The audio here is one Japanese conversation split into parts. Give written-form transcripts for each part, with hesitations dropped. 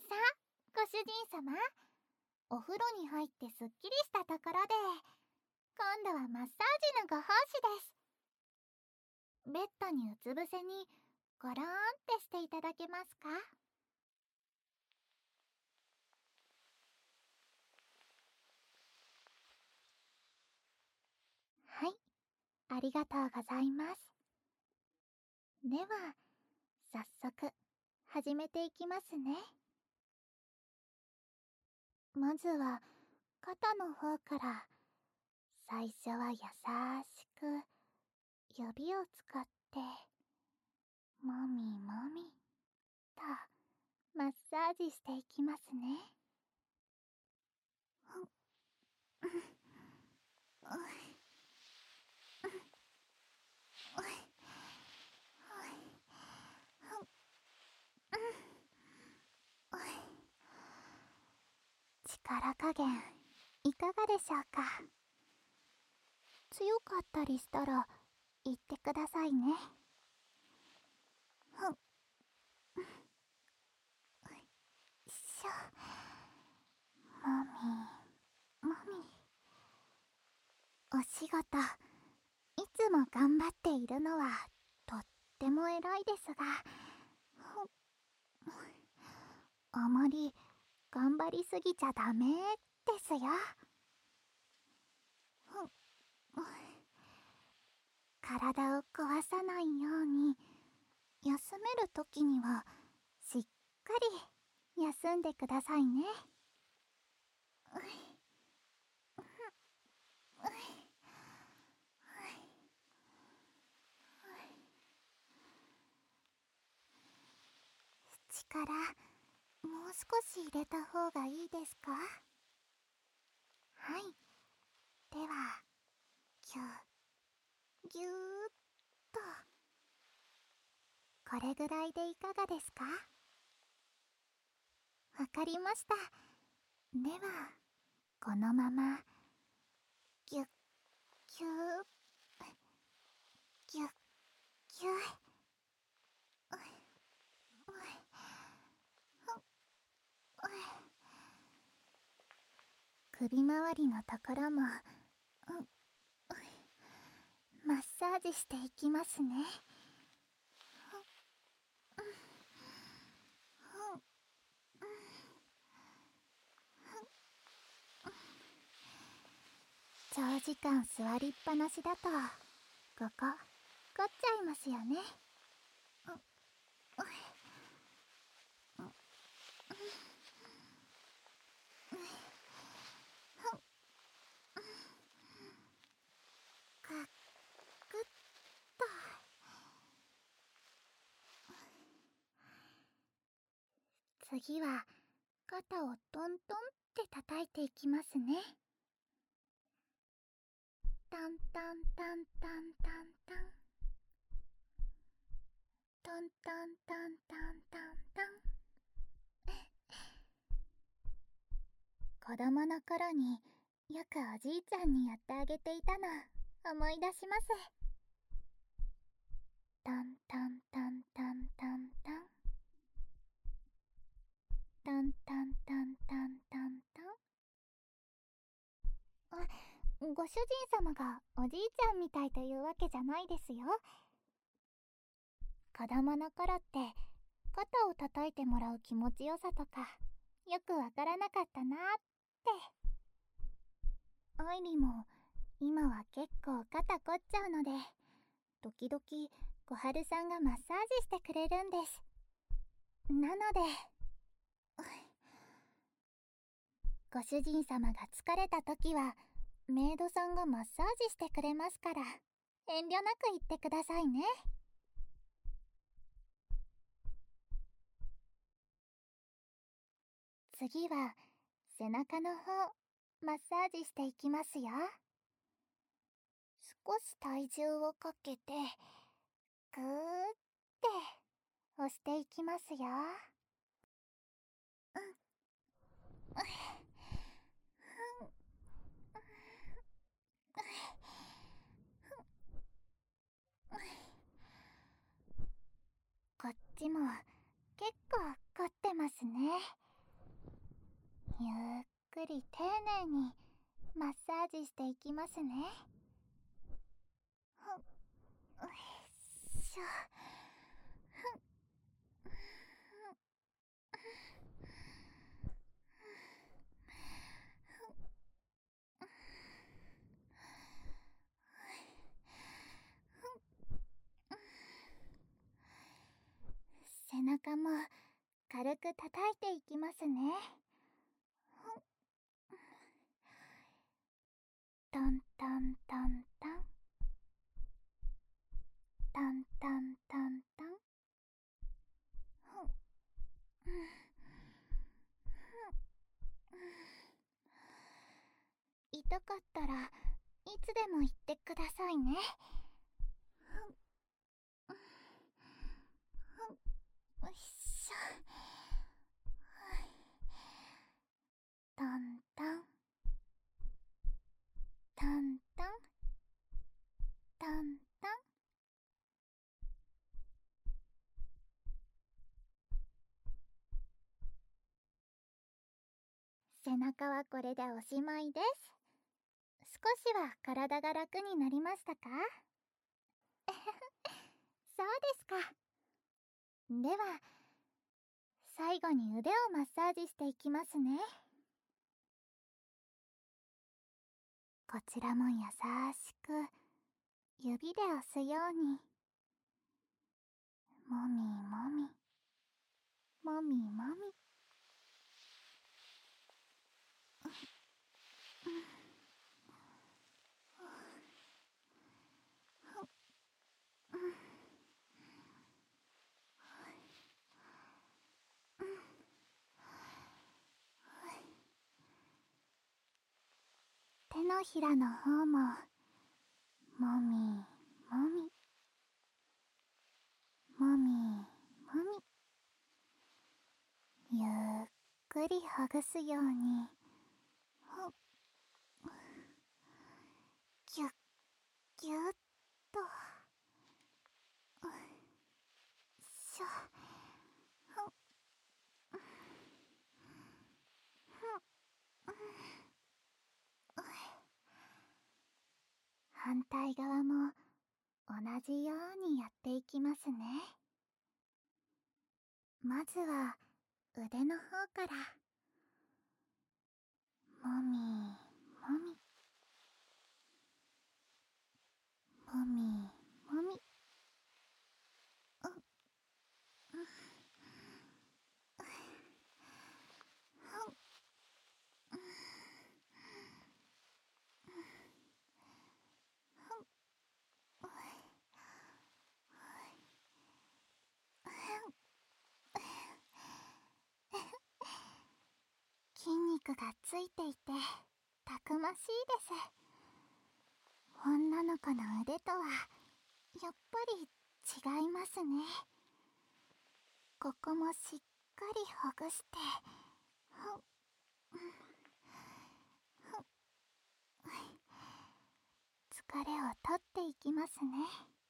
さあ、ご主人様。お風呂に入ってすっきりしたところで、今度はマッサージのご奉仕です。ベッドにうつ伏せにゴローンってしていただけますか？はい、ありがとうございます。では、早速始めていきますね。まずは肩の方から。最初は優しく指を使ってもみもみとマッサージしていきますね。力加減いかがでしょうか？強かったりしたら言ってくださいね。しょ、もみもみ。お仕事いつも頑張っているのはとっても偉いですが、あまり頑張りすぎちゃダメですよ。体を壊さないように、休めるときにはしっかり休んでくださいね。力もう少し入れた方がいいですか？はい、ではぎゅぎゅーっと。これぐらいでいかがですか？わかりました。ではこのままぎゅっぎゅーぎゅっぎゅー。首周りのところもマッサージしていきますね。長時間座りっぱなしだとここ凝っちゃいますよね。ガクッと。次は肩をトントンって叩いていきますね。タンタンタンタンタンタントンタンタンタンタンタン。子供の頃によくおじいちゃんにやってあげていたの思い出します。タンタンタンタンタンタンタンタンタンタンタンタン。ご主人様がおじいちゃんみたいというわけじゃないですよ。子供の頃って肩を叩いてもらう気持ちよさとかよくわからなかったなーって。アイリも今は結構肩凝っちゃうので、時々小春さんがマッサージしてくれるんです。なのでご主人様が疲れた時はメイドさんがマッサージしてくれますから、遠慮なく言ってくださいね。次は背中の方マッサージしていきますよ。少し体重をかけてぐーって押していきますよ。こっちも結構凝ってますね。 ゆっくり丁寧にマッサージしていきますね。よいしょ。背中も軽く叩いていきますね。トントントントントントントントン。痛かったらいつでも言ってくださいね。よいしょ。トントントントントントン。背中はこれでおしまいです。少しは体が楽になりましたか？そうですか。では最後に腕をマッサージしていきますね。こちらも優しく指で押すように、もみもみもみもみ。手のひらの方ももみもみもみもみ、ゆっくりほぐすように、ぎゅっぎゅっと。しょ。反対側も同じようにやっていきますね。まずは腕の方から、もみもみもみもみ。筋肉がついていてたくましいです。女の子の腕とはやっぱり違いますね。ここもしっかりほぐして、疲れを取っていきますね。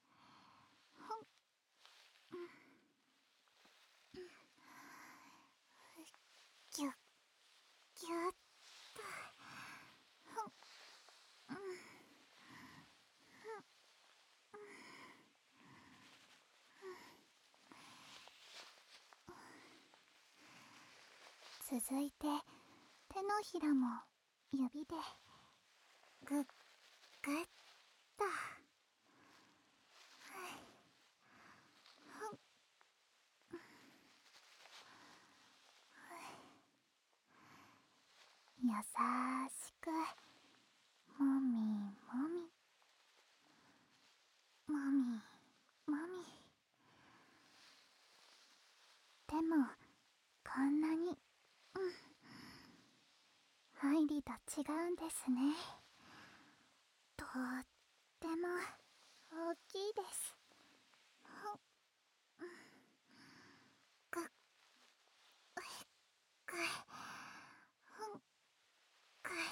ぎゅっぎゅっと。続いて手のひらも指でグッグッと。優しくもみもみもみもみ。でもこんなに入りと違うんですね。とっても大きいです。ぐっぐいぐいぐい。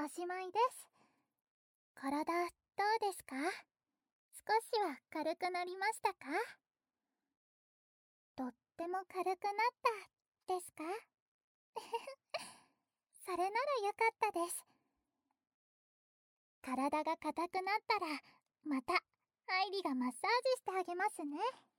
おしまいです。体どうですか？少しは軽くなりましたか？とっても軽くなったですか？それならよかったです。体が硬くなったらまた愛梨がマッサージしてあげますね。